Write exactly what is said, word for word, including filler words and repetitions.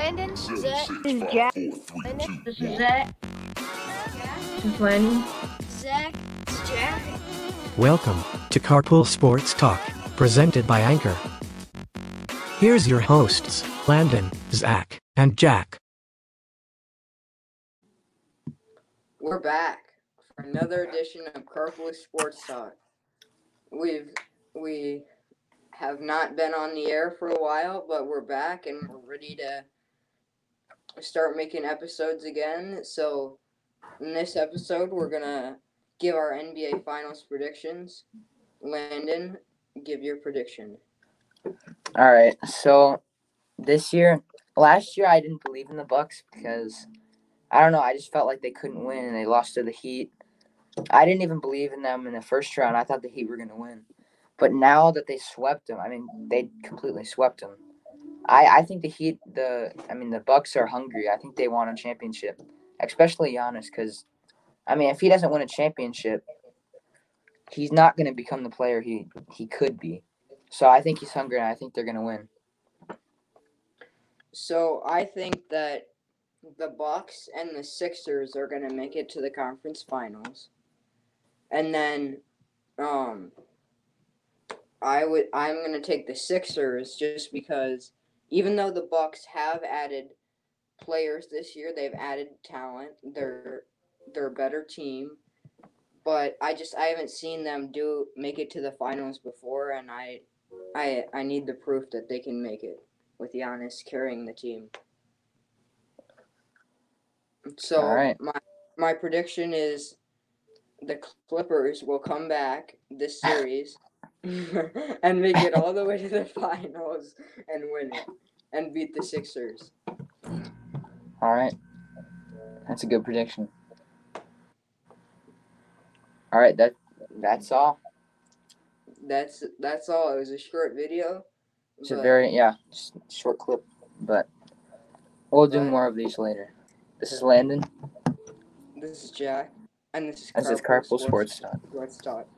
Landon. Zach. This is Jack. Landon. This is Zach. This is Landon. Zach. This is Jack. Welcome to Carpool Sports Talk, presented by Anchor. Here's your hosts, Landon, Zach, and Jack. We're back for another edition of Carpool Sports Talk. We've we have not been on the air for a while, but we're back and we're ready to start making episodes again. So in this episode, we're gonna give our N B A Finals predictions. Landon, give your prediction. All right. So this year, last year I didn't believe in the Bucks because I don't know. I just felt like they couldn't win and they lost to the Heat. I didn't even believe in them in the first round. I thought the Heat were going to win. But now that they swept them, I mean, they completely swept them. I, I think the Heat, the I mean, the Bucks are hungry. I think they want a championship, especially Giannis, because, I mean, if he doesn't win a championship, he's not going to become the player he, he could be. So I think he's hungry, and I think they're going to win. So I think that the Bucks and the Sixers are going to make it to the conference finals. And then um I would I'm going to take the Sixers just because even though the Bucks have added players this year, they've added talent. They're they're a better team, but I just I haven't seen them do make it to the finals before, and I I I need the proof that they can make it with Giannis carrying the team. So All right. my my prediction is the Clippers will come back this series and make it all the way to the finals and win it and beat the Sixers. All right. That's a good prediction. All right, that that's all. That's that's all. It was a short video. It's a but- very, yeah, just short clip, but we'll do But- more of these later. This is Landon. This is Jack, and this is This is Carpool Carpool Sports Talk. Sports Talk.